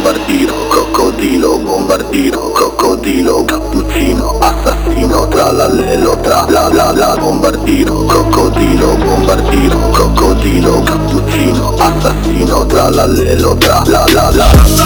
bombardino, crocodilo, bombardino, crocodilo, cappuccino, assassino, tra l'allelo, tra la bombardino, crocodilo, bombardino, crocodilo, cappuccino, assassino, tra l'allelo, tra la